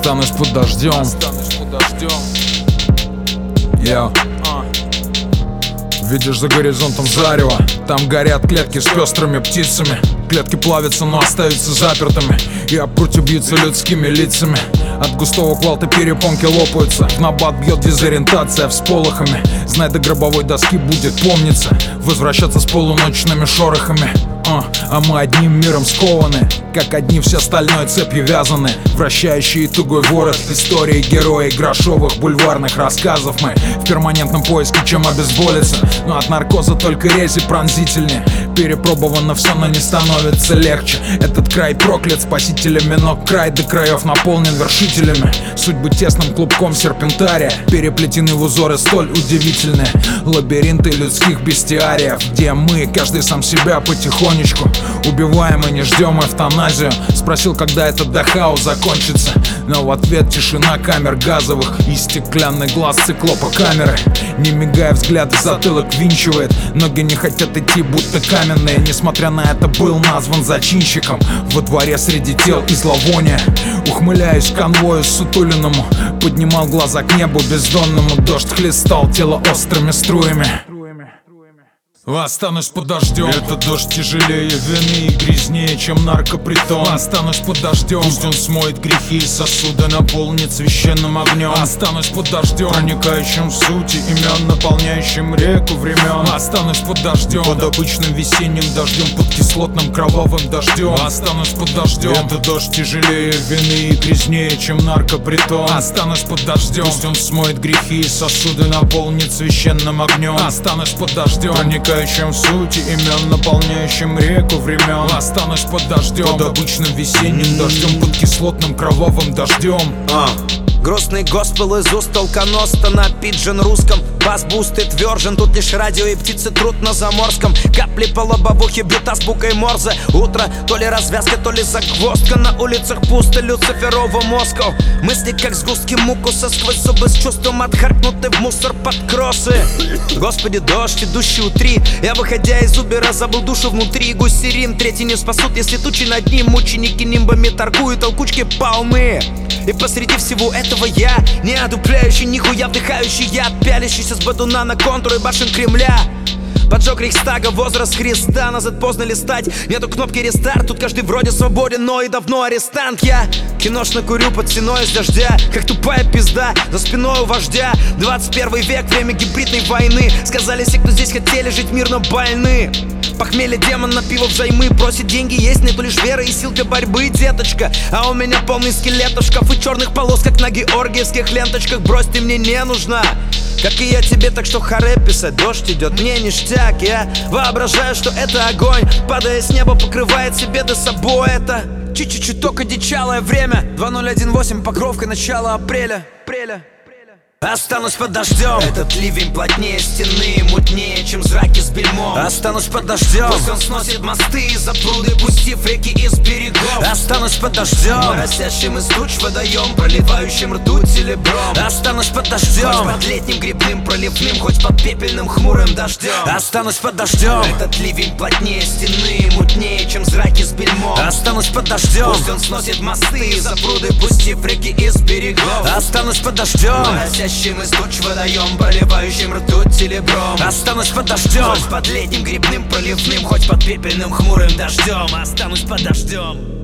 Останусь под дождем. Я Видишь за горизонтом зарево, там горят клетки с пестрыми птицами. Клетки плавятся, но остаются запертыми, и об прутья бьются людскими лицами. От густого гвалта перепонки лопаются, в набат бьет дезориентация всполохами. Знай, до гробовой доски будет помниться, возвращаться с полуночными шорохами. А мы одним миром скованы, как одни все остальной цепью вязаны. Вращающие тугой ворот истории, герои грошовых бульварных рассказов. Мы в перманентном поиске, чем обезболиться, но от наркоза только рези пронзительнее. Перепробовано все, но не становится легче. Этот край проклят спасителями, но край до краев наполнен вершителями. Судьбы тесным клубком серпентария переплетены в узоры столь удивительные. Лабиринты людских бестиариев, где мы, каждый сам себя потихонечку убиваем и не ждем эвтаназию. Спросил, когда этот Дахау закончится, но в ответ тишина камер газовых и стеклянный глаз циклопа камеры. Не мигая, взгляд в затылок винчивает, ноги не хотят идти, будто каменные. Несмотря на это, был назван зачинщиком во дворе среди тел и зловония. Ухмыляюсь конвою сутулиному, поднимал глаза к небу бездонному. Дождь хлестал тело острыми струями. Останусь под дождем. Этот дождь тяжелее вины и грязнее, чем наркопритон. Останусь под дождем. Пусть он смоет грехи и сосуды наполнит священным огнем. Останусь под дождем, проникающим в сути имен, наполняющим реку времен. Останусь под дождем, под обычным весенним дождем, под кислотным кровавым дождем. Останусь под дождем. Этот дождь тяжелее вины и грязнее, чем наркопритон. Останусь под дождем. Пусть он смоет грехи и сосуды наполнит священным огнем. Останусь под дождем, проникающим в сути имен, наполняющим реку времен. Останусь под дождем, под обычным весенним дождем, под кислотным кровавым дождем. Грустный госпел из уст толконоста на пиджин русском. Бас-бусты твержен, тут лишь радио и птицы труд на заморском. Капли по лобовухе бьют азбукой Морзе. Утро, то ли развязка, то ли загвоздка. На улицах пусто, Люциферово Москва. Мысли как сгустки мукуса, сквозь зубы с чувством отхаркнуты в мусор под кроссы. Господи, дождь, идущий у 3. Я, выходя из Убера, забыл душу внутри. Гусерин, третий не спасут, если тучи над ним. Мученики нимбами торгуют, толкучки полны. И посреди всего этого я, не одупляющий, нихуя вдыхающий яд, пялящийся с бадуна на контуры башен Кремля. Поджог Рейхстага, возраст Христа, назад поздно листать. Нету кнопки рестарт, тут каждый вроде свободен, но и давно арестант. Я киношно курю под стеной из дождя, как тупая пизда за спиной у вождя. 21 век, время гибридной войны. Сказали все, кто здесь хотели жить мирно, больны. Похмелье, демон на пиво взаймы. Просит деньги, есть нету лишь веры и сил для борьбы, деточка. А у меня полный скелетов, шкаф и черных полос, как на георгиевских ленточках. Брось, ты мне не нужна, как и я тебе, так что харе писать. Дождь идет, мне ништяк. Я воображаю, что это огонь, падая с неба, покрывает себе до собой. Это чуть-чуть только дичалое время. 2018, Покровка, начало апреля. Останусь под дождем. Этот ливень плотнее стены, мутнее, чем зраки с бельмом. Останусь под дождем. Пусть он сносит мосты и запруды, пустив реки из берегов. Останусь под дождем. Моросящим из туч водоем, проливающим ртуть серебром. Останусь под дождем. Хоть под летним грибным проливным, хоть под пепельным хмурым дождем. Останусь под дождем. Этот ливень плотнее стены, мутнее, чем зраки с бельмом. Останусь под дождем. Пусть он сносит мосты и запруды, пустив реки из берегов. Останусь под дождем. Из туч водоем, проливающим ртуть серебром. Останусь под дождем. Хоть под летним грибным проливным, хоть под пепельным хмурым дождем. Останусь под дождем.